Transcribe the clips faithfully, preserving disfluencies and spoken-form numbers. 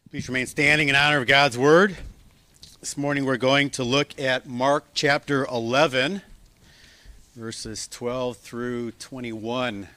Please remain standing in honor of God's Word. This morning we're going to look at Mark chapter eleven, verses twelve through twenty-one.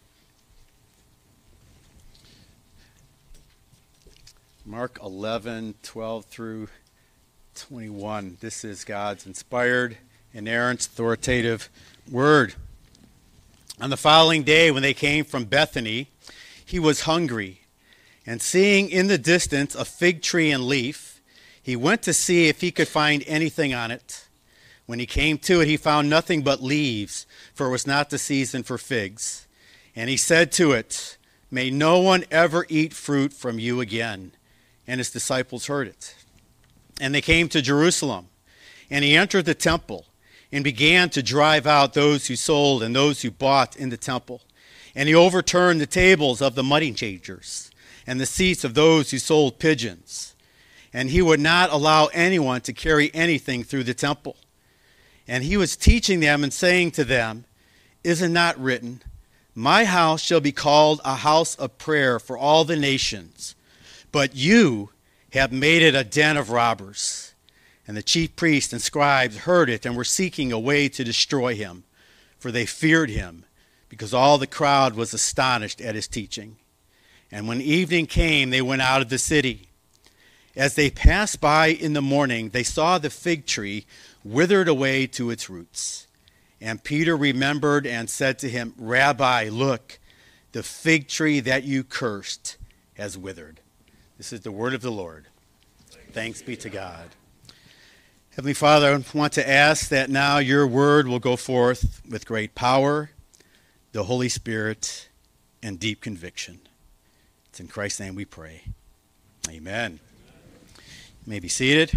Mark eleven, twelve through twenty-one. This is God's inspired, inerrant, authoritative Word. On the following day, when they came from Bethany, he was hungry. And seeing in the distance a fig tree and leaf, he went to see if he could find anything on it. When he came to it, he found nothing but leaves, for it was not the season for figs. And he said to it, "May no one ever eat fruit from you again." And his disciples heard it. And they came to Jerusalem. And he entered the temple and began to drive out those who sold and those who bought in the temple. And he overturned the tables of the money changers and the seats of those who sold pigeons. And he would not allow anyone to carry anything through the temple. And he was teaching them and saying to them, "Is it not written, 'My house shall be called a house of prayer for all the nations'? But you have made it a den of robbers." And the chief priests and scribes heard it and were seeking a way to destroy him, for they feared him, because all the crowd was astonished at his teaching. And when evening came, they went out of the city. As they passed by in the morning, they saw the fig tree withered away to its roots. And Peter remembered and said to him, "Rabbi, look, the fig tree that you cursed has withered." This is the word of the Lord. Thanks be to God. Heavenly Father, I want to ask that now your word will go forth with great power, the Holy Spirit, and deep conviction. It's in Christ's name we pray. Amen. You may be seated.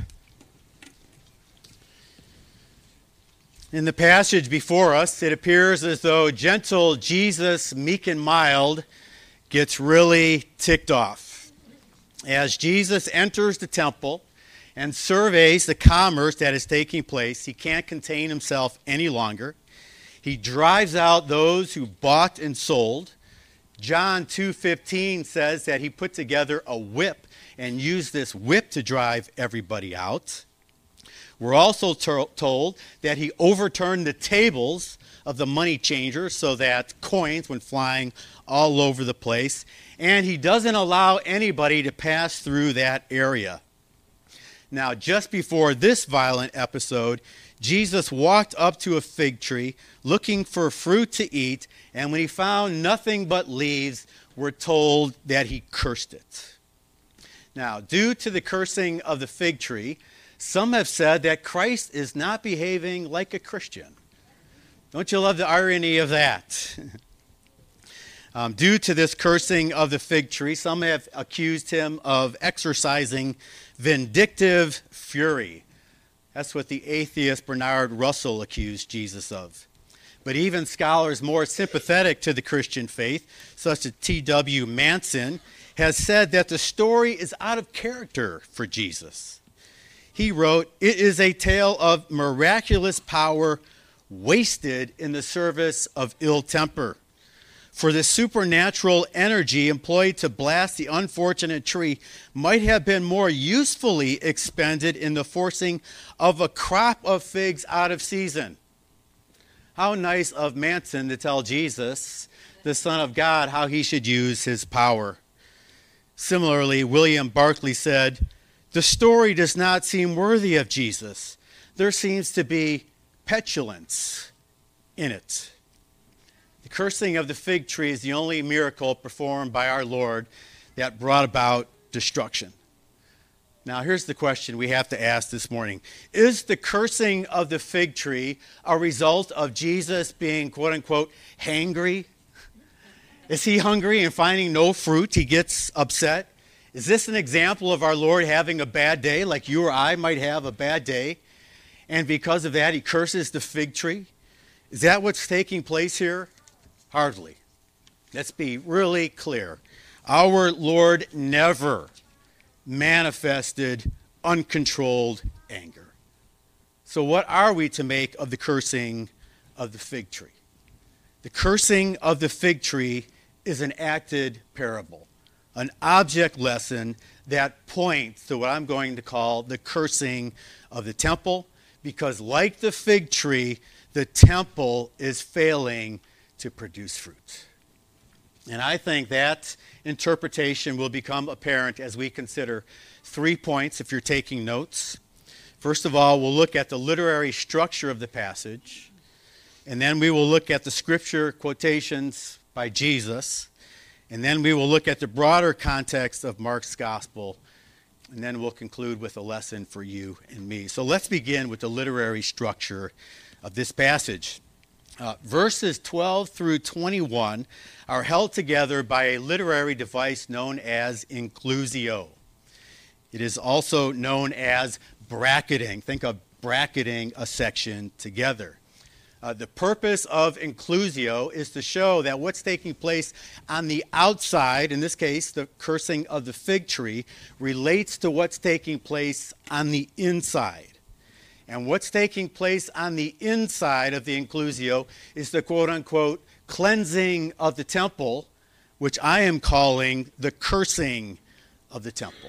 In the passage before us, it appears as though gentle Jesus, meek and mild, gets really ticked off. As Jesus enters the temple and surveys the commerce that is taking place, he can't contain himself any longer. He drives out those who bought and sold. John two fifteen says that he put together a whip and used this whip to drive everybody out. We're also to- told that he overturned the tables of the money changers so that coins went flying all over the place. And he doesn't allow anybody to pass through that area. Now, just before this violent episode, Jesus walked up to a fig tree looking for fruit to eat, and when he found nothing but leaves, we're told that he cursed it. Now, due to the cursing of the fig tree, some have said that Christ is not behaving like a Christian. Don't you love the irony of that? um, due to this cursing of the fig tree, some have accused him of exercising vindictive fury. That's what the atheist Bernard Russell accused Jesus of. But even scholars more sympathetic to the Christian faith, such as T W Manson, has said that the story is out of character for Jesus. He wrote, "It is a tale of miraculous power wasted in the service of ill temper. For the supernatural energy employed to blast the unfortunate tree might have been more usefully expended in the forcing of a crop of figs out of season." How nice of Manson to tell Jesus, the Son of God, how he should use his power. Similarly, William Barclay said, "The story does not seem worthy of Jesus. There seems to be petulance in it." The cursing of the fig tree is the only miracle performed by our Lord that brought about destruction. Now, here's the question we have to ask this morning. Is the cursing of the fig tree a result of Jesus being, quote unquote, hangry? Is he hungry and finding no fruit, he gets upset? Is this an example of our Lord having a bad day, like you or I might have a bad day, and because of that he curses the fig tree? Is that what's taking place here? Hardly. Let's be really clear. Our Lord never manifested uncontrolled anger. So what are we to make of the cursing of the fig tree? The cursing of the fig tree is an acted parable, an object lesson that points to what I'm going to call the cursing of the temple, because like the fig tree, the temple is failing to produce fruit. And I think that interpretation will become apparent as we consider three points if you're taking notes. First of all, we'll look at the literary structure of the passage, and then we will look at the scripture quotations by Jesus, and then we will look at the broader context of Mark's gospel, and then we'll conclude with a lesson for you and me. So let's begin with the literary structure of this passage. Uh, verses twelve through twenty-one are held together by a literary device known as inclusio. It is also known as bracketing. Think of bracketing a section together. Uh, the purpose of inclusio is to show that what's taking place on the outside, in this case, the cursing of the fig tree, relates to what's taking place on the inside. And what's taking place on the inside of the inclusio is the quote-unquote cleansing of the temple, which I am calling the cursing of the temple.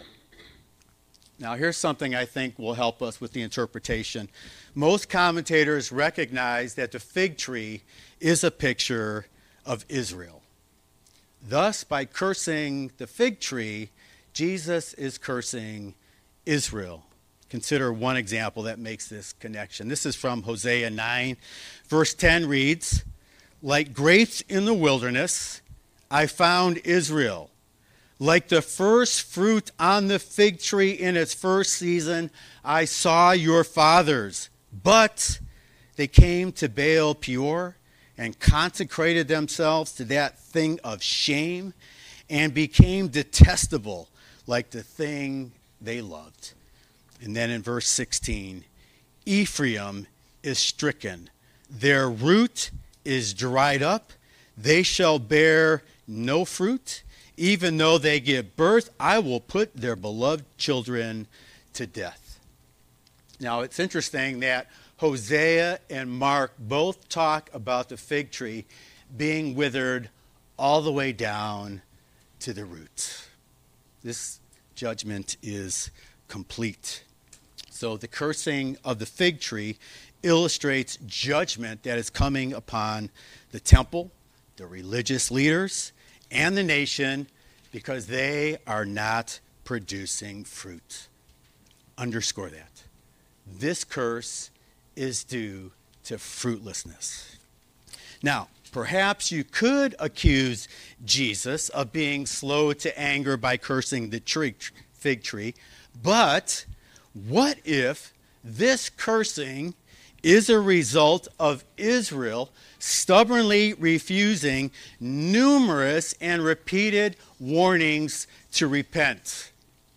Now, here's something I think will help us with the interpretation. Most commentators recognize that the fig tree is a picture of Israel. Thus, by cursing the fig tree, Jesus is cursing Israel. Consider one example that makes this connection. This is from Hosea nine. Verse ten reads, "Like grapes in the wilderness, I found Israel. Like the first fruit on the fig tree in its first season, I saw your fathers. But they came to Baal Peor and consecrated themselves to that thing of shame and became detestable like the thing they loved." And then in verse sixteen, "Ephraim is stricken. Their root is dried up. They shall bear no fruit. Even though they give birth, I will put their beloved children to death." Now, it's interesting that Hosea and Mark both talk about the fig tree being withered all the way down to the roots. This judgment is complete. So the cursing of the fig tree illustrates judgment that is coming upon the temple, the religious leaders, and the nation because they are not producing fruit. Underscore that. This curse is due to fruitlessness. Now, perhaps you could accuse Jesus of being slow to anger by cursing the tree, fig tree, but what if this cursing is a result of Israel stubbornly refusing numerous and repeated warnings to repent?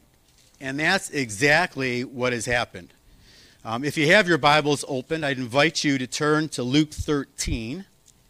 And that's exactly what has happened. Um, if you have your Bibles open, I'd invite you to turn to Luke thirteen.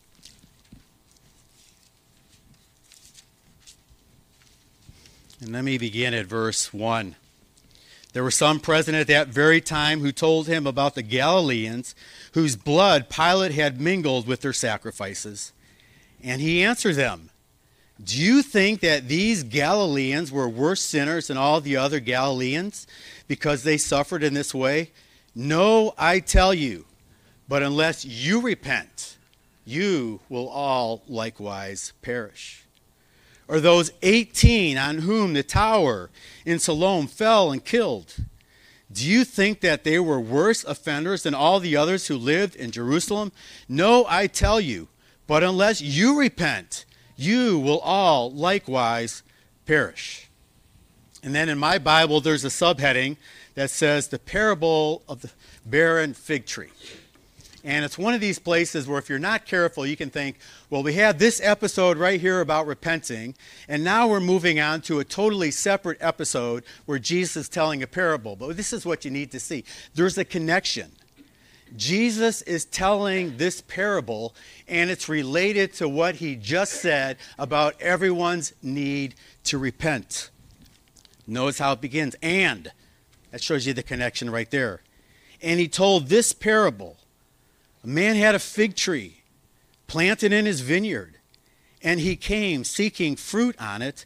And let me begin at verse one. "There were some present at that very time who told him about the Galileans whose blood Pilate had mingled with their sacrifices. And he answered them, 'Do you think that these Galileans were worse sinners than all the other Galileans because they suffered in this way? No, I tell you, but unless you repent, you will all likewise perish. Or those eighteen on whom the tower in Siloam fell and killed, do you think that they were worse offenders than all the others who lived in Jerusalem? No, I tell you, but unless you repent, you will all likewise perish.'" And then in my Bible, there's a subheading that says the parable of the barren fig tree. And it's one of these places where if you're not careful, you can think, well, we had this episode right here about repenting, and now we're moving on to a totally separate episode where Jesus is telling a parable. But this is what you need to see. There's a connection. Jesus is telling this parable, and it's related to what he just said about everyone's need to repent. Notice how it begins. And that shows you the connection right there. "And he told this parable. A man had a fig tree planted in his vineyard, and he came seeking fruit on it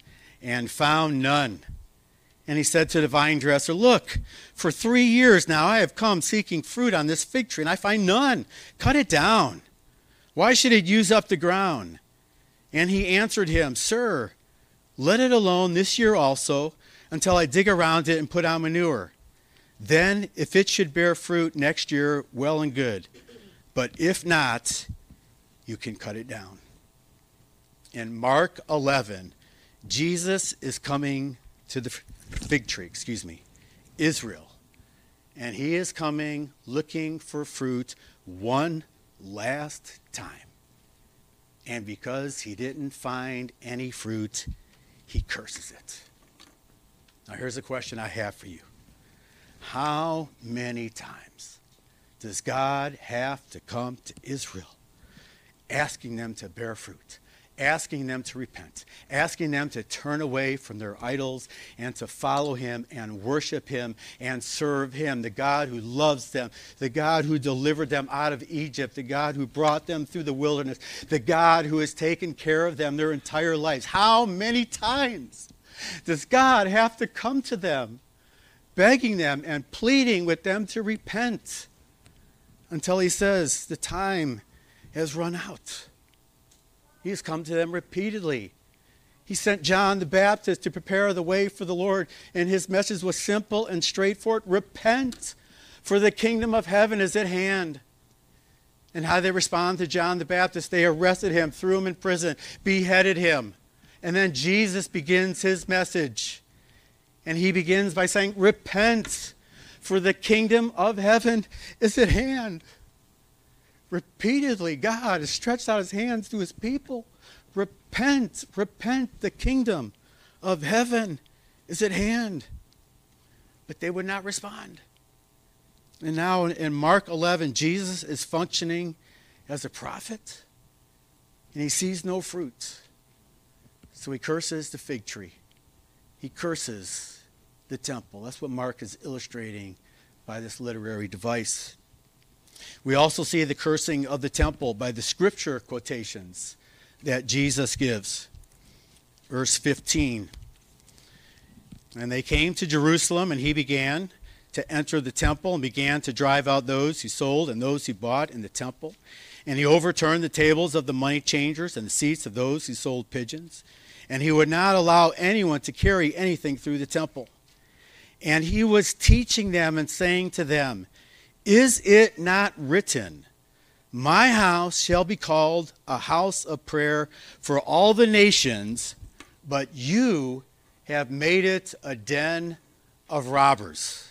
and found none. And he said to the vine dresser, look, for three years now I have come seeking fruit on this fig tree, and I find none. Cut it down. Why should it use up the ground? And he answered him, Sir, let it alone this year also, until I dig around it and put on manure. Then, if it should bear fruit next year, well and good. But if not, you can cut it down. In Mark eleven, Jesus is coming to the fig tree, excuse me, Israel. And he is coming looking for fruit one last time. And because he didn't find any fruit, he curses it. Now here's a question I have for you. How many times does God have to come to Israel asking them to bear fruit, asking them to repent, asking them to turn away from their idols and to follow him and worship him and serve him, the God who loves them, the God who delivered them out of Egypt, the God who brought them through the wilderness, the God who has taken care of them their entire lives? How many times does God have to come to them, begging them and pleading with them to repent, until he says the time has run out? He has come to them repeatedly. He sent John the Baptist to prepare the way for the Lord, and his message was simple and straightforward. Repent, for the kingdom of heaven is at hand. And how they respond to John the Baptist? They arrested him, threw him in prison, beheaded him. And then Jesus begins his message. And he begins by saying, repent, for the kingdom of heaven is at hand. Repeatedly, God has stretched out his hands to his people. Repent, repent, the kingdom of heaven is at hand. But they would not respond. And now in Mark eleven, Jesus is functioning as a prophet, and he sees no fruit. So he curses the fig tree. He curses the temple. That's what Mark is illustrating by this literary device. We also see the cursing of the temple by the scripture quotations that Jesus gives. Verse fifteen. And they came to Jerusalem, and he began to enter the temple and began to drive out those who sold and those who bought in the temple. And he overturned the tables of the money changers and the seats of those who sold pigeons. And he would not allow anyone to carry anything through the temple. And he was teaching them and saying to them, is it not written, my house shall be called a house of prayer for all the nations, but you have made it a den of robbers?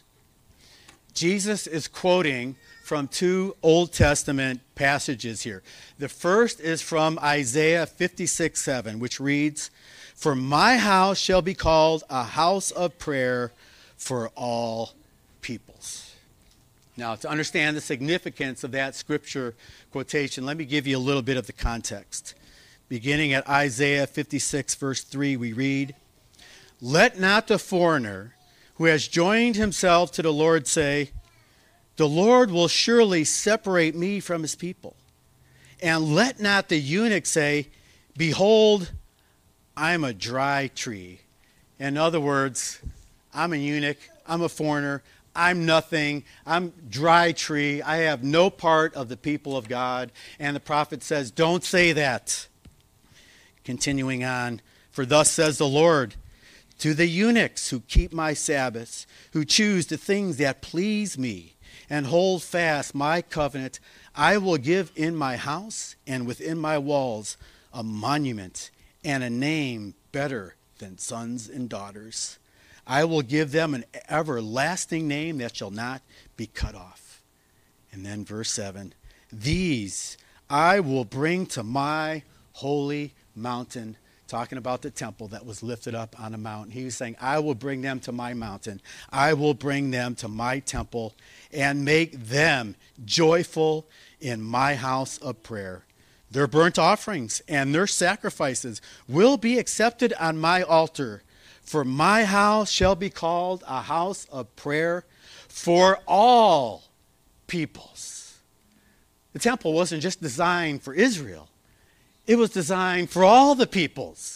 Jesus is quoting from two Old Testament passages here. The first is from Isaiah fifty-six seven, which reads, for my house shall be called a house of prayer for all peoples. Now, to understand the significance of that scripture quotation, let me give you a little bit of the context. Beginning at Isaiah fifty-six, verse three, we read, let not the foreigner who has joined himself to the Lord say, the Lord will surely separate me from his people. And let not the eunuch say, behold, I'm a dry tree. In other words, I'm a eunuch, I'm a foreigner, I'm nothing, I'm dry tree, I have no part of the people of God. And the prophet says, don't say that. Continuing on, for thus says the Lord, to the eunuchs who keep my Sabbaths, who choose the things that please me, and hold fast my covenant, I will give in my house and within my walls a monument and a name better than sons and daughters. I will give them an everlasting name that shall not be cut off. And then verse seven, these I will bring to my holy mountain, talking about the temple that was lifted up on a mountain. He was saying, I will bring them to my mountain. I will bring them to my temple and make them joyful in my house of prayer. Their burnt offerings and their sacrifices will be accepted on my altar. For my house shall be called a house of prayer for all peoples. The temple wasn't just designed for Israel. It was designed for all the peoples,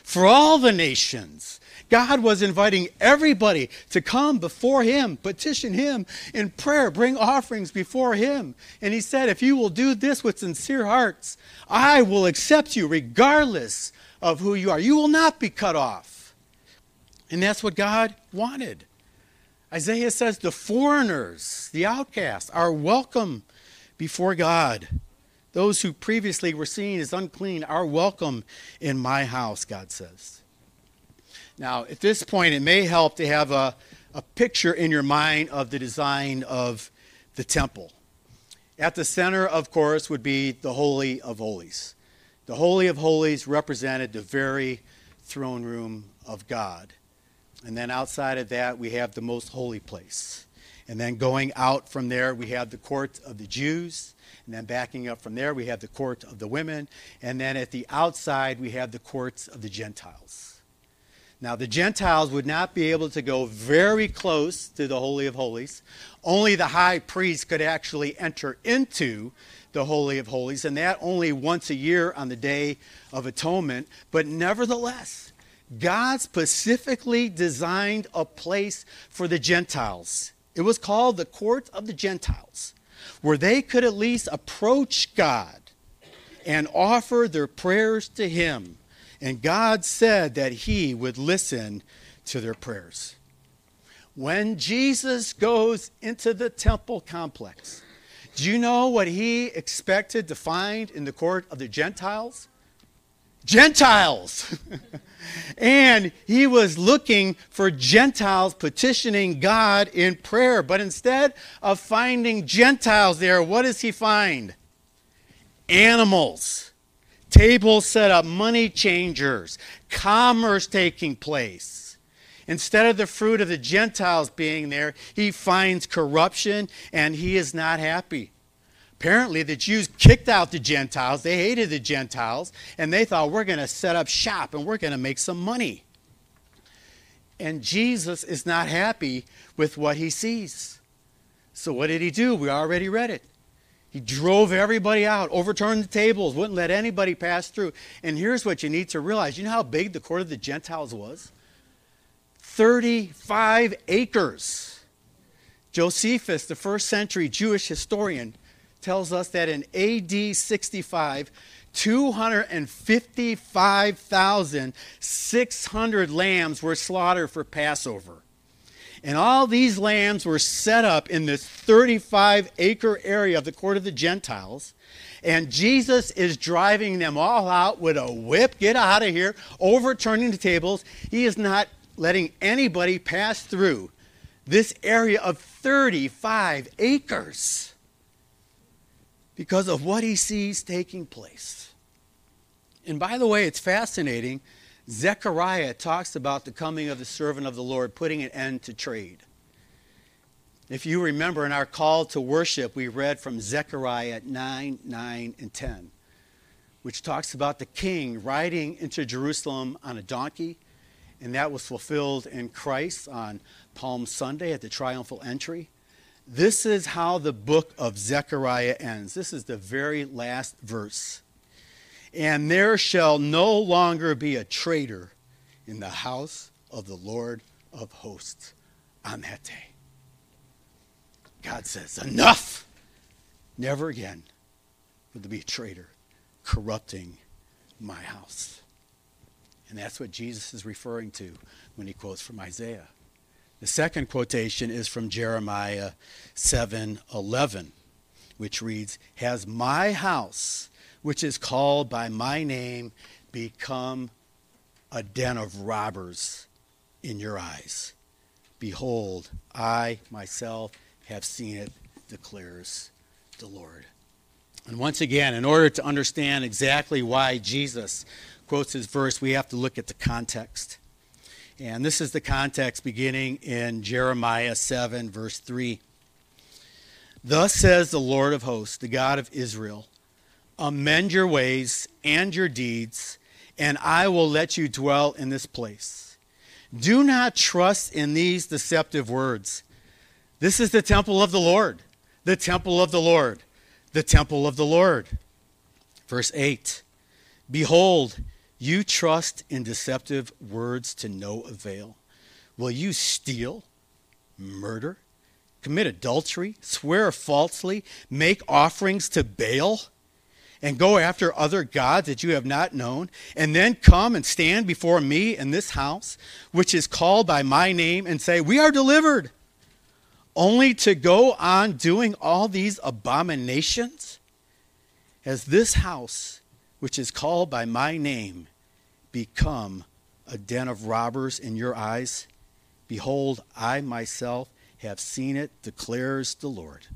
for all the nations. God was inviting everybody to come before him, petition him in prayer, bring offerings before him. And he said, if you will do this with sincere hearts, I will accept you regardless of who you are. You will not be cut off. And that's what God wanted. Isaiah says the foreigners, the outcasts, are welcome before God. Those who previously were seen as unclean are welcome in my house, God says. Now, at this point, it may help to have a, a picture in your mind of the design of the temple. At the center, of course, would be the Holy of Holies. The Holy of Holies represented the very throne room of God. And then outside of that, we have the most holy place. And then going out from there, we have the court of the Jews. And then backing up from there, we have the court of the women. And then at the outside, we have the courts of the Gentiles. Now, the Gentiles would not be able to go very close to the Holy of Holies. Only the high priest could actually enter into the Holy of Holies, and that only once a year on the Day of Atonement. But nevertheless, God specifically designed a place for the Gentiles. It was called the Court of the Gentiles, where they could at least approach God and offer their prayers to him. And God said that he would listen to their prayers. When Jesus goes into the temple complex, do you know what he expected to find in the court of the Gentiles? Gentiles! And he was looking for Gentiles petitioning God in prayer. But instead of finding Gentiles there, what does he find? Animals. Tables set up, money changers, commerce taking place. Instead of the fruit of the Gentiles being there, he finds corruption, and he is not happy. Apparently, the Jews kicked out the Gentiles. They hated the Gentiles, and they thought, we're going to set up shop, and we're going to make some money. And Jesus is not happy with what he sees. So what did he do? We already read it. He drove everybody out, overturned the tables, wouldn't let anybody pass through. And here's what you need to realize. You know how big the court of the Gentiles was? thirty-five acres. Josephus, the first century Jewish historian, tells us that in A D sixty-five, two hundred fifty-five thousand six hundred lambs were slaughtered for Passover. And all these lambs were set up in this thirty-five acre area of the court of the Gentiles. And Jesus is driving them all out with a whip. Get out of here. Overturning the tables. He is not letting anybody pass through this area of thirty-five acres because of what he sees taking place. And by the way, it's fascinating. Zechariah talks about the coming of the servant of the Lord, putting an end to trade. If you remember in our call to worship, we read from Zechariah nine, nine, and ten, which talks about the king riding into Jerusalem on a donkey, and that was fulfilled in Christ on Palm Sunday at the triumphal entry. This is how the book of Zechariah ends. This is the very last verse. And there shall no longer be a traitor in the house of the Lord of hosts on that day. God says, enough! Never again will there be a traitor corrupting my house. And that's what Jesus is referring to when he quotes from Isaiah. The second quotation is from Jeremiah seven eleven, which reads, has my house, which is called by my name, become a den of robbers in your eyes? Behold, I myself have seen it, declares the Lord. And once again, in order to understand exactly why Jesus quotes his verse, we have to look at the context. And this is the context beginning in Jeremiah seven, verse three. Thus says the Lord of hosts, the God of Israel, amend your ways and your deeds, and I will let you dwell in this place. Do not trust in these deceptive words. This is the temple of the Lord, the temple of the Lord, the temple of the Lord. Verse eight, behold, you trust in deceptive words to no avail? Will you steal, murder, commit adultery, swear falsely, make offerings to Baal, and go after other gods that you have not known, and then come and stand before me in this house, which is called by my name, and say, we are delivered, only to go on doing all these abominations? Has this house, which is called by my name, become a den of robbers in your eyes? Behold, I myself have seen it, declares the Lord.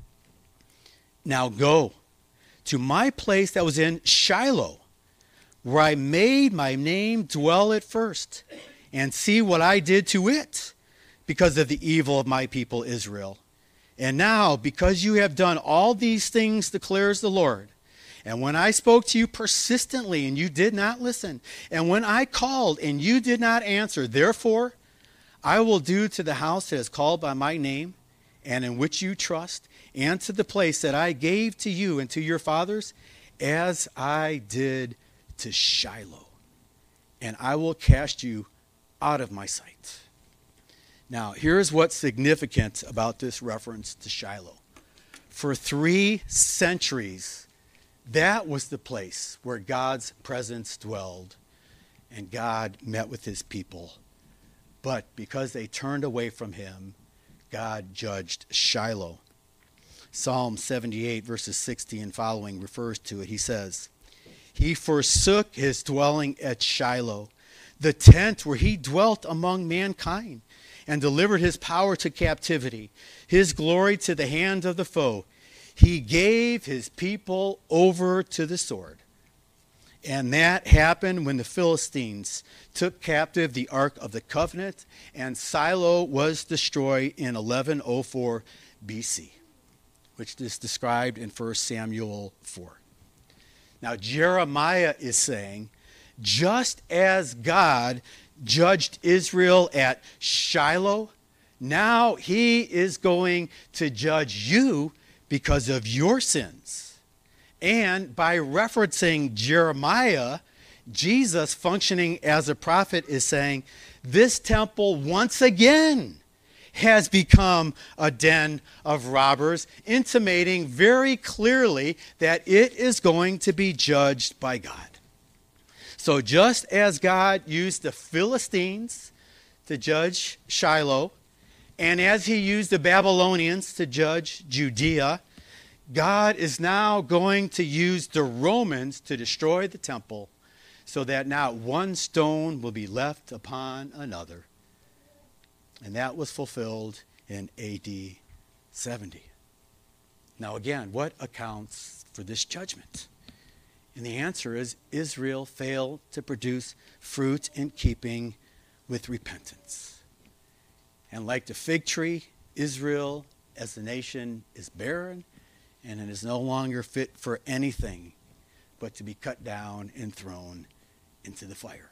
Now go to my place that was in Shiloh, where I made my name dwell at first, and see what I did to it because of the evil of my people Israel. And now, because you have done all these things, declares the Lord, and when I spoke to you persistently and you did not listen, and when I called and you did not answer, therefore I will do to the house that is called by my name and in which you trust, and to the place that I gave to you and to your fathers, as I did to Shiloh. And I will cast you out of my sight. Now, here's what's significant about this reference to Shiloh. For three centuries, that was the place where God's presence dwelled, and God met with his people. But because they turned away from him, God judged Shiloh. Psalm seventy-eight, verses sixty and following refers to it. He says, he forsook his dwelling at Shiloh, the tent where he dwelt among mankind, and delivered his power to captivity, his glory to the hand of the foe. He gave his people over to the sword. And that happened when the Philistines took captive the Ark of the Covenant, and Shiloh was destroyed in eleven oh four B C, which is described in First Samuel four. Now, Jeremiah is saying, just as God judged Israel at Shiloh, now he is going to judge you because of your sins. And by referencing Jeremiah, Jesus, functioning as a prophet, is saying, this temple once again has become a den of robbers, intimating very clearly that it is going to be judged by God. So just as God used the Philistines to judge Shiloh, and as he used the Babylonians to judge Judea, God is now going to use the Romans to destroy the temple, so that not one stone will be left upon another. And that was fulfilled in A D seventy. Now again, what accounts for this judgment? And the answer is Israel failed to produce fruit in keeping with repentance. And like the fig tree, Israel as the nation is barren, and it is no longer fit for anything but to be cut down and thrown into the fire.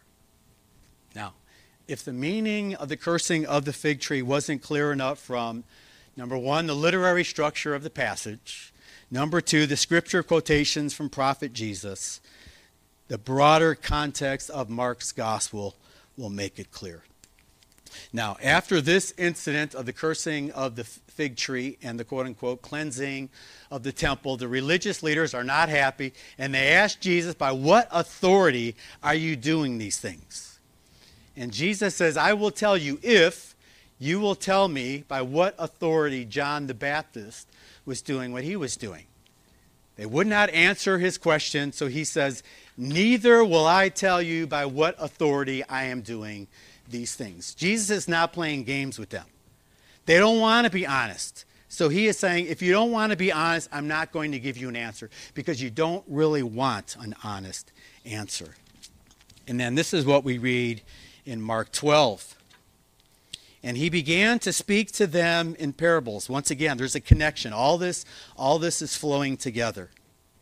Now, if the meaning of the cursing of the fig tree wasn't clear enough from, number one, the literary structure of the passage, number two, the scripture quotations from prophet Jesus, the broader context of Mark's gospel will make it clear. Now, after this incident of the cursing of the fig tree and the quote-unquote cleansing of the temple, the religious leaders are not happy, and they ask Jesus, by what authority are you doing these things? And Jesus says, I will tell you if you will tell me by what authority John the Baptist was doing what he was doing. They would not answer his question, so he says, neither will I tell you by what authority I am doing these things. Jesus is not playing games with them. They don't want to be honest. So he is saying, if you don't want to be honest, I'm not going to give you an answer, because you don't really want an honest answer. And then this is what we read in Mark twelve. And he began to speak to them in parables. Once again, there's a connection. All this, all this is flowing together.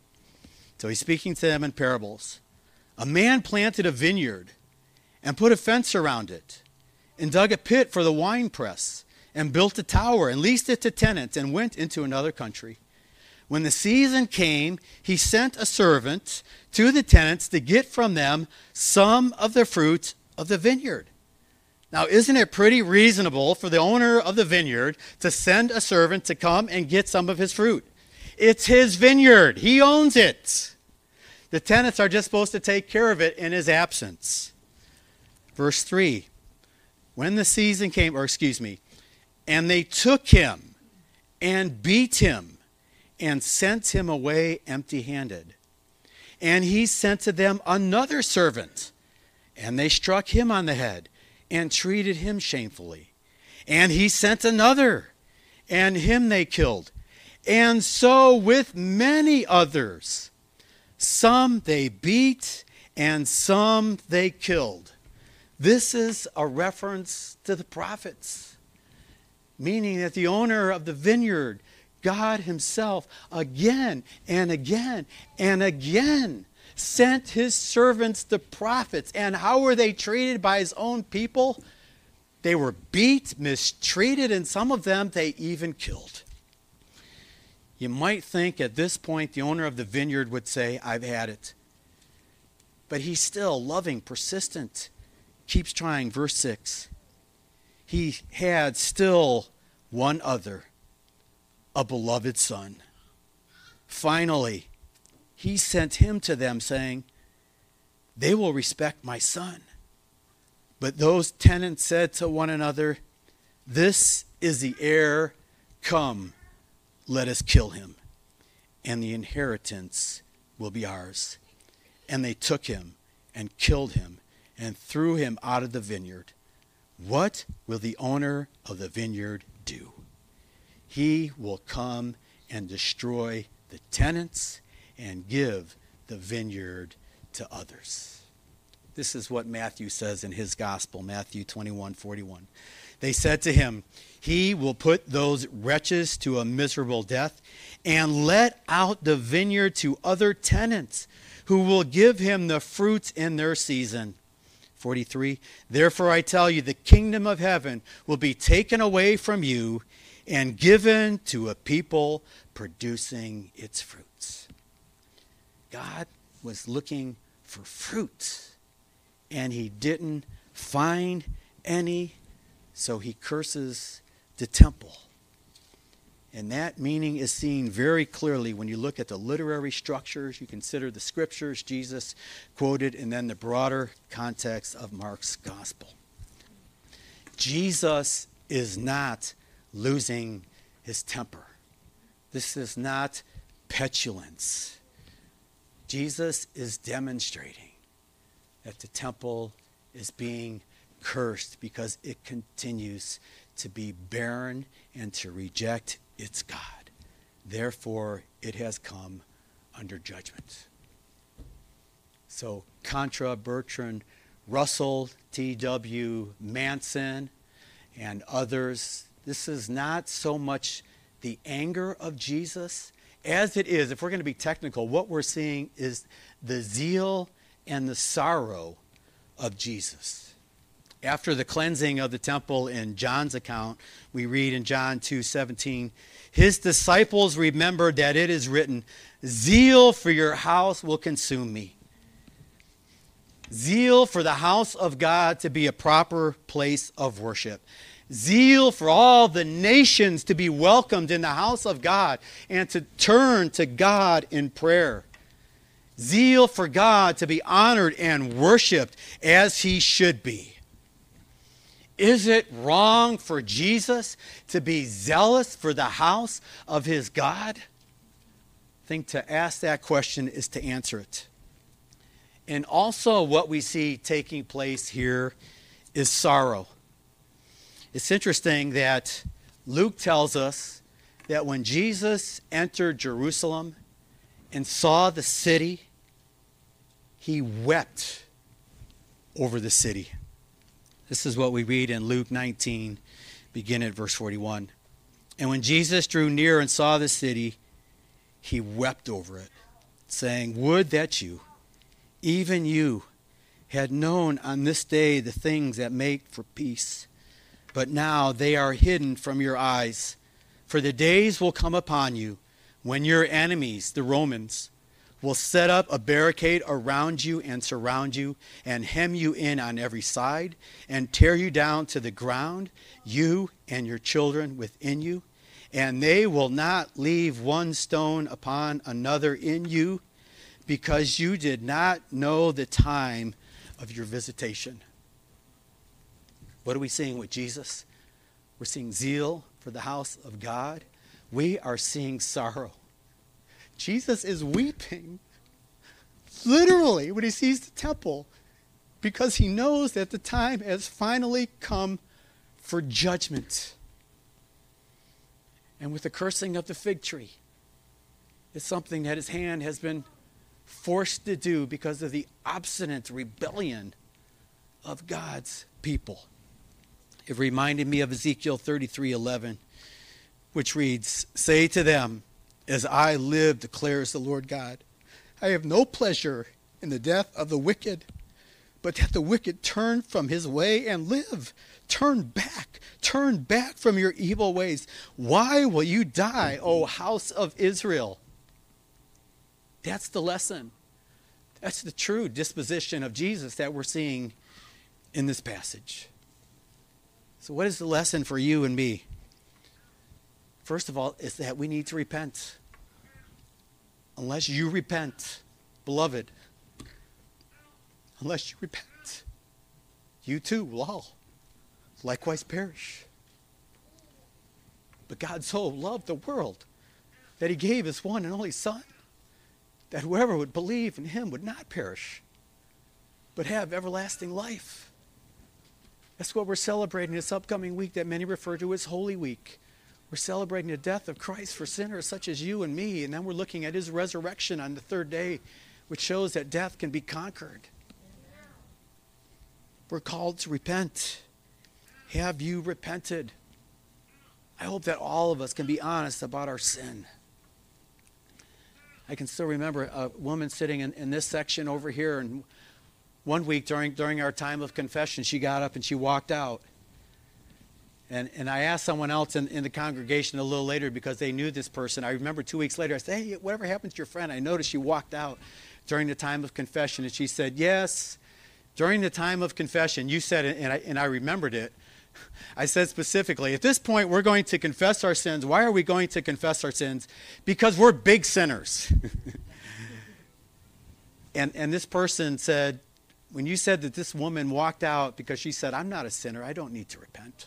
So he's speaking to them in parables. A man planted a vineyard and put a fence around it, and dug a pit for the winepress, and built a tower, and leased it to tenants, and went into another country. When the season came, he sent a servant to the tenants to get from them some of the fruit of the vineyard. Now, isn't it pretty reasonable for the owner of the vineyard to send a servant to come and get some of his fruit? It's his vineyard. He owns it. The tenants are just supposed to take care of it in his absence. Verse three, when the season came, or excuse me, and they took him and beat him and sent him away empty-handed. And he sent to them another servant, and they struck him on the head and treated him shamefully. And he sent another, and him they killed. And so with many others, some they beat, and some they killed. This is a reference to the prophets, meaning that the owner of the vineyard, God himself, again and again and again sent his servants, the prophets. And how were they treated by his own people? They were beat, mistreated, and some of them they even killed. You might think at this point the owner of the vineyard would say, I've had it. But he's still loving, persistent, keeps trying. Verse six, he had still one other, a beloved son. Finally, he sent him to them, saying, they will respect my son. But those tenants said to one another, this is the heir. Come, let us kill him, and the inheritance will be ours. And they took him and killed him and threw him out of the vineyard. What will the owner of the vineyard do? He will come and destroy the tenants and give the vineyard to others. This is what Matthew says in his gospel, Matthew twenty-one forty-one. They said to him, he will put those wretches to a miserable death and let out the vineyard to other tenants who will give him the fruits in their season. forty-three, therefore I tell you, the kingdom of heaven will be taken away from you and given to a people producing its fruits. God was looking for fruit, and he didn't find any, so he curses the temple. And that meaning is seen very clearly when you look at the literary structures, you consider the scriptures Jesus quoted, and then the broader context of Mark's gospel. Jesus is not losing his temper. This is not petulance. Jesus is demonstrating that the temple is being cursed because it continues to be barren and to reject its God. Therefore, it has come under judgment. So, contra Bertrand Russell, T W Manson, and others, this is not so much the anger of Jesus as it is, if we're going to be technical, what we're seeing is the zeal and the sorrow of Jesus. After the cleansing of the temple in John's account, we read in John two seventeen, his disciples remembered that it is written, zeal for your house will consume me. Zeal for the house of God to be a proper place of worship. Zeal for all the nations to be welcomed in the house of God and to turn to God in prayer. Zeal for God to be honored and worshiped as he should be. Is it wrong for Jesus to be zealous for the house of his God? I think to ask that question is to answer it. And also what we see taking place here is sorrow. It's interesting that Luke tells us that when Jesus entered Jerusalem and saw the city, he wept over the city. This is what we read in Luke nineteen, begin at verse forty-one. And when Jesus drew near and saw the city, he wept over it, saying, would that you, even you, had known on this day the things that make for peace. But now they are hidden from your eyes. For the days will come upon you when your enemies, the Romans, will set up a barricade around you and surround you and hem you in on every side and tear you down to the ground, you and your children within you, and they will not leave one stone upon another in you, because you did not know the time of your visitation. What are we seeing with Jesus? We're seeing zeal for the house of God. We are seeing sorrow. Jesus is weeping, literally, when he sees the temple, because he knows that the time has finally come for judgment. And with the cursing of the fig tree, it's something that his hand has been forced to do because of the obstinate rebellion of God's people. It reminded me of Ezekiel thirty-three eleven, which reads, "Say to them, as I live, declares the Lord God, I have no pleasure in the death of the wicked, but that the wicked turn from his way and live. Turn back, turn back from your evil ways. Why will you die, O house of Israel?" That's the lesson. That's the true disposition of Jesus that we're seeing in this passage. So what is the lesson for you and me? First of all, is that we need to repent. Unless you repent, beloved, unless you repent, you too will all likewise perish. But God so loved the world that he gave his one and only Son, that whoever would believe in him would not perish, but have everlasting life. That's what we're celebrating this upcoming week that many refer to as Holy Week. We're celebrating the death of Christ for sinners such as you and me, and then we're looking at his resurrection on the third day, which shows that death can be conquered. We're called to repent. Have you repented? I hope that all of us can be honest about our sin. I can still remember a woman sitting in, in this section over here, and one week during during our time of confession, she got up and she walked out. And and I asked someone else in, in the congregation a little later, because they knew this person. I remember two weeks later, I said, "Hey, whatever happened to your friend?" I noticed she walked out during the time of confession, and she said, "Yes, during the time of confession, you said it," and I, and I remembered it. I said specifically, at this point, we're going to confess our sins. Why are we going to confess our sins? Because we're big sinners. and and this person said, when you said that this woman walked out because she said, "I'm not a sinner, I don't need to repent."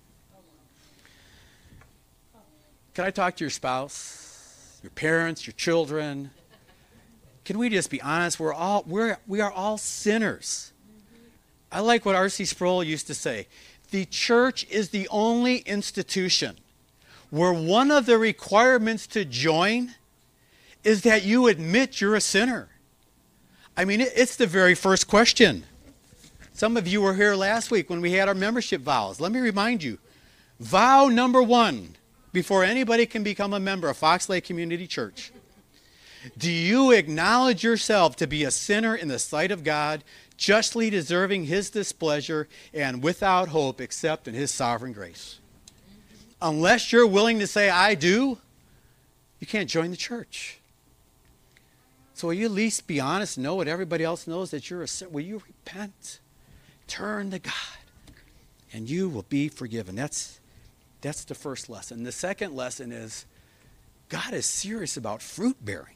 Can I talk to your spouse, your parents, your children? Can we just be honest? We're all we're we are all sinners. I like what R C Sproul used to say. The church is the only institution where one of the requirements to join is that you admit you're a sinner. I mean, it's the very first question. Some of you were here last week when we had our membership vows. Let me remind you, vow number one, before anybody can become a member of Fox Lake Community Church: do you acknowledge yourself to be a sinner in the sight of God, justly deserving his displeasure and without hope except in his sovereign grace? Unless you're willing to say, "I do," you can't join the church. So will you at least be honest and know what everybody else knows, that you're a sinner? Will you repent? Turn to God, and you will be forgiven. That's, that's the first lesson. The second lesson is God is serious about fruit bearing.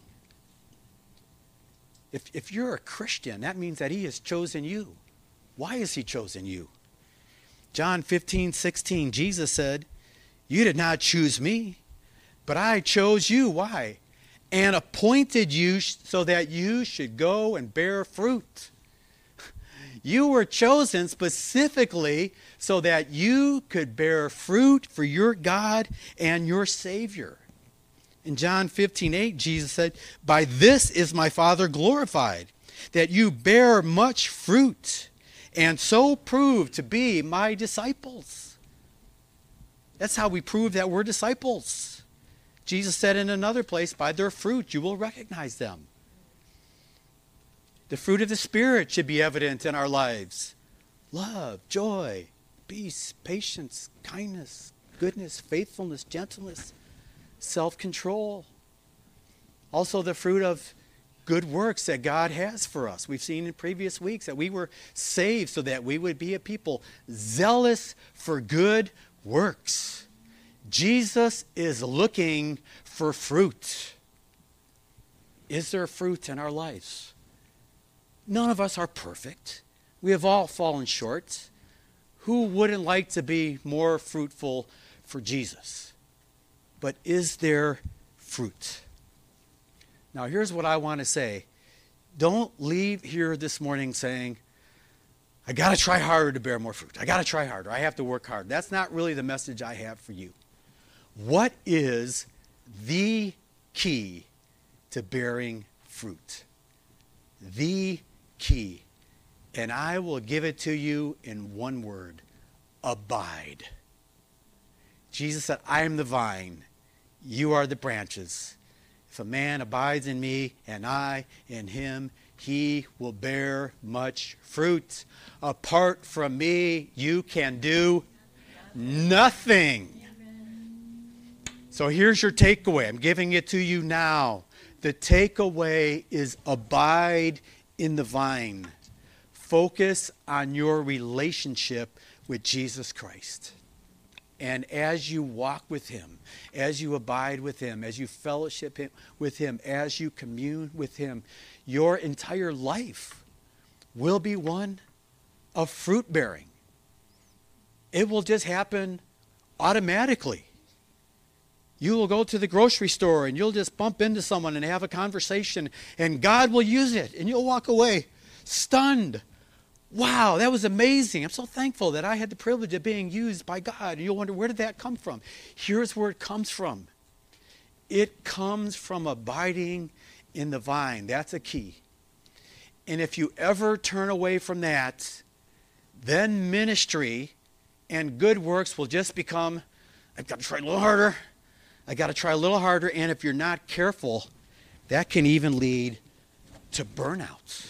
If, if you're a Christian, that means that he has chosen you. Why has he chosen you? John fifteen sixteen, Jesus said, "You did not choose me, but I chose you." Why? "And appointed you so that you should go and bear fruit." You were chosen specifically so that you could bear fruit for your God and your Savior. In John fifteen eight, Jesus said, "By this is my Father glorified, that you bear much fruit, and so prove to be my disciples." That's how we prove that we're disciples. Jesus said in another place, "By their fruit you will recognize them." The fruit of the Spirit should be evident in our lives: love, joy, peace, patience, kindness, goodness, faithfulness, gentleness, self-control. Also the fruit of good works that God has for us. We've seen in previous weeks that we were saved so that we would be a people zealous for good works. Jesus is looking for fruit. Is there fruit in our lives? None of us are perfect. We have all fallen short. Who wouldn't like to be more fruitful for Jesus? But is there fruit? Now, here's what I want to say. Don't leave here this morning saying, I got to try harder to bear more fruit. I got to try harder. I have to work hard. That's not really the message I have for you. What is the key to bearing fruit? The key. And I will give it to you in one word. Abide. Jesus said, I am the vine. You are the branches. If a man abides in me and I in him, he will bear much fruit. Apart from me, you can do nothing. So here's your takeaway. I'm giving it to you now. The takeaway is abide in the vine. Focus on your relationship with Jesus Christ. And as you walk with him, as you abide with him, as you fellowship him, with him, as you commune with him, your entire life will be one of fruit bearing. It will just happen automatically. You will go to the grocery store and you'll just bump into someone and have a conversation, and God will use it, and you'll walk away stunned. Wow, that was amazing. I'm so thankful that I had the privilege of being used by God. And you'll wonder, where did that come from? Here's where it comes from. It comes from abiding in the vine. That's a key. And if you ever turn away from that, then ministry and good works will just become, I've got to try a little harder. I've got to try a little harder. And if you're not careful, that can even lead to burnout.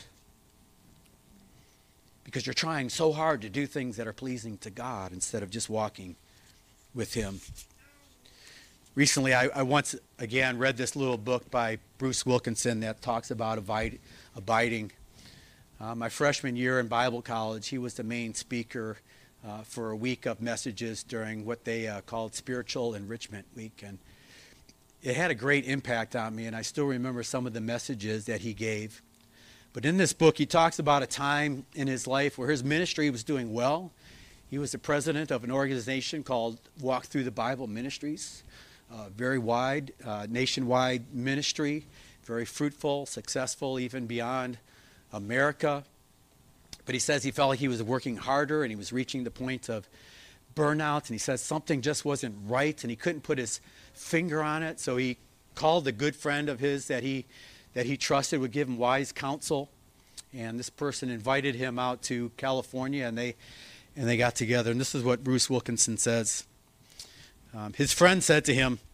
Because you're trying so hard to do things that are pleasing to God instead of just walking with him. Recently, I, I once again read this little book by Bruce Wilkinson that talks about abide, abiding. Uh, my freshman year in Bible college, he was the main speaker uh, for a week of messages during what they uh, called Spiritual Enrichment Week. And it had a great impact on me, and I still remember some of the messages that he gave. But in this book, he talks about a time in his life where his ministry was doing well. He was the president of an organization called Walk Through the Bible Ministries, uh, very wide, uh, nationwide ministry, very fruitful, successful, even beyond America. But he says he felt like he was working harder and he was reaching the point of burnout, and he says something just wasn't right and he couldn't put his finger on it. So he called a good friend of his that he that he trusted would give him wise counsel. And this person invited him out to California, and they and they got together. And this is what Bruce Wilkinson says. Um, his friend said to him,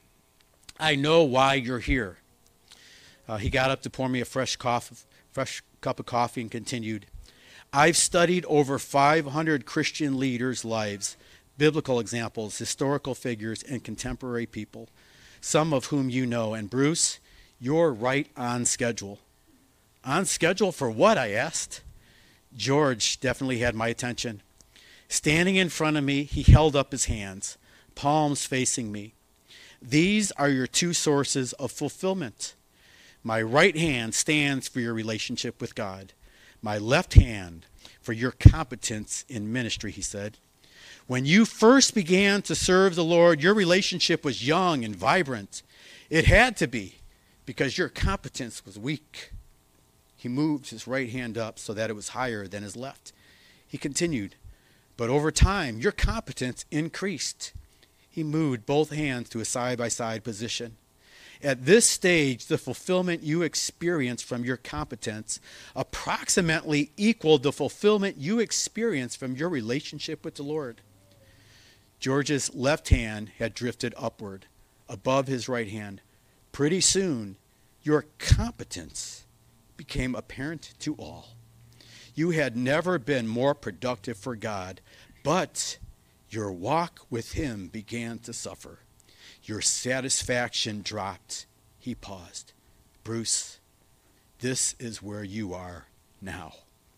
I know why you're here. Uh, he got up to pour me a fresh, coffee, fresh cup of coffee and continued, I've studied over five hundred Christian leaders' lives, biblical examples, historical figures, and contemporary people, some of whom you know. And Bruce, you're right on schedule. On schedule for what? I asked. George definitely had my attention. Standing in front of me, he held up his hands, palms facing me. These are your two sources of fulfillment. My right hand stands for your relationship with God. My left hand for your competence in ministry, he said. When you first began to serve the Lord, your relationship was young and vibrant. It had to be, because your competence was weak. He moved his right hand up so that it was higher than his left. He continued, but over time, your competence increased. He moved both hands to a side-by-side position. At this stage, the fulfillment you experienced from your competence approximately equaled the fulfillment you experienced from your relationship with the Lord. George's left hand had drifted upward, above his right hand. Pretty soon, your competence became apparent to all. You had never been more productive for God, but your walk with him began to suffer. Your satisfaction dropped. He paused. Bruce, this is where you are now.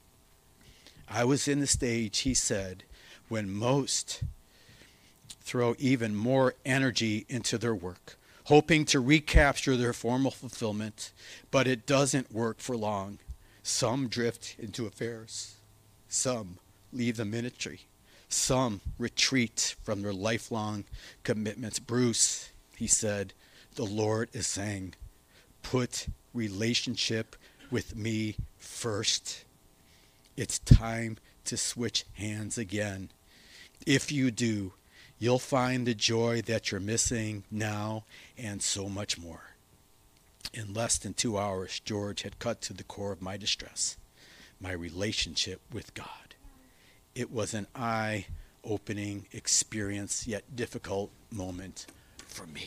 I was in the stage, he said, when most throw even more energy into their work, hoping to recapture their former fulfillment, but it doesn't work for long. Some drift into affairs. Some leave the ministry. Some retreat from their lifelong commitments. Bruce, he said, the Lord is saying, put relationship with me first. It's time to switch hands again. If you do, you'll find the joy that you're missing now and so much more. In less than two hours, George had cut to the core of my distress, my relationship with God. It was an eye-opening experience, yet difficult moment for me.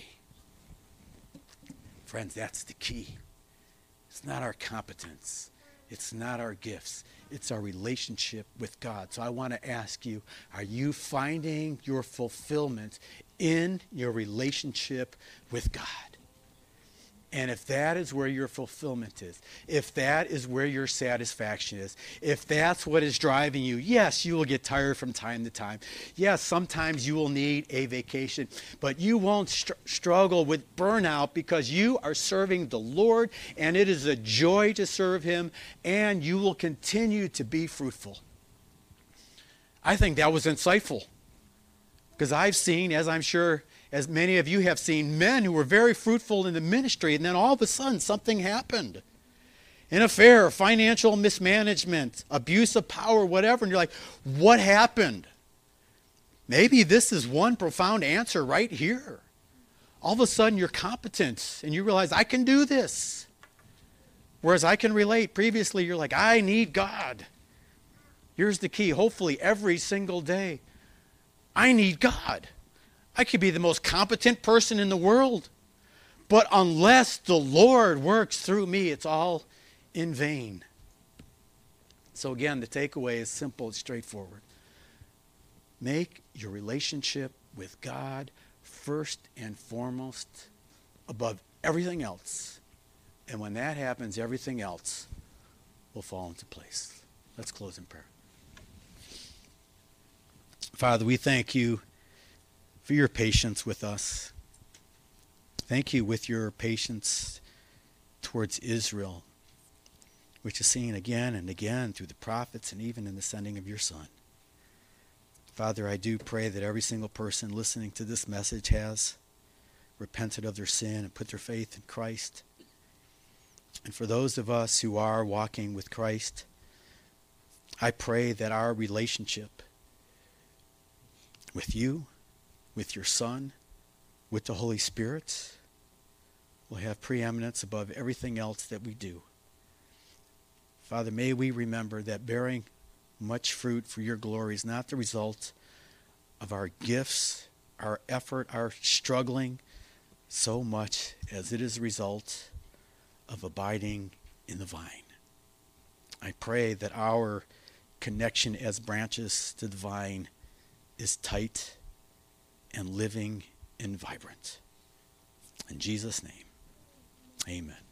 Friends, that's the key. It's not our competence. It's not our gifts. It's our relationship with God. So I want to ask you, are you finding your fulfillment in your relationship with God? And if that is where your fulfillment is, if that is where your satisfaction is, if that's what is driving you, yes, you will get tired from time to time. Yes, sometimes you will need a vacation, but you won't str- struggle with burnout because you are serving the Lord, and it is a joy to serve him, and you will continue to be fruitful. I think that was insightful because I've seen, as I'm sure as many of you have seen, men who were very fruitful in the ministry, and then all of a sudden something happened. An affair, financial mismanagement, abuse of power, whatever. And you're like, what happened? Maybe this is one profound answer right here. All of a sudden you're competent and you realize, I can do this. Whereas I can relate. Previously you're like, I need God. Here's the key. Hopefully every single day, I need God. I could be the most competent person in the world, but unless the Lord works through me, it's all in vain. So again, the takeaway is simple and straightforward. Make your relationship with God first and foremost above everything else. And when that happens, everything else will fall into place. Let's close in prayer. Father, we thank you for your patience with us. Thank you with your patience towards Israel, which is seen again and again through the prophets and even in the sending of your Son. Father, I do pray that every single person listening to this message has repented of their sin and put their faith in Christ. And for those of us who are walking with Christ, I pray that our relationship with you, with your Son, with the Holy Spirit, will have preeminence above everything else that we do. Father, may we remember that bearing much fruit for your glory is not the result of our gifts, our effort, our struggling, so much as it is a result of abiding in the vine. I pray that our connection as branches to the vine is tight and living and vibrant. In Jesus' name, amen.